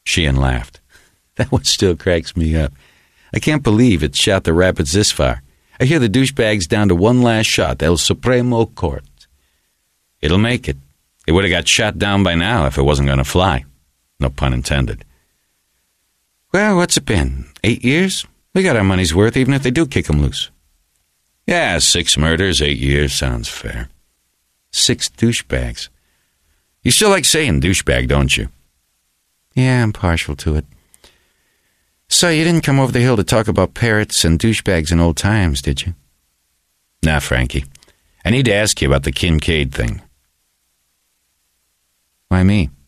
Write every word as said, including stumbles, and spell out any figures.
Sheehan laughed. That one still cracks me up. I can't believe it shot the Rapids this far. I hear the douchebag's down to one last shot, El Supremo Court. It'll make it. It would have got shot down by now if it wasn't going to fly. No pun intended. Well, what's it been? Eight years? We got our money's worth, even if they do kick him loose. Yeah, six murders, eight years, sounds fair. Six douchebags. You still like saying douchebag, don't you? Yeah, I'm partial to it. So you didn't come over the hill to talk about parrots and douchebags in old times, did you? Nah, Frankie. I need to ask you about the Kincaid thing. Why me?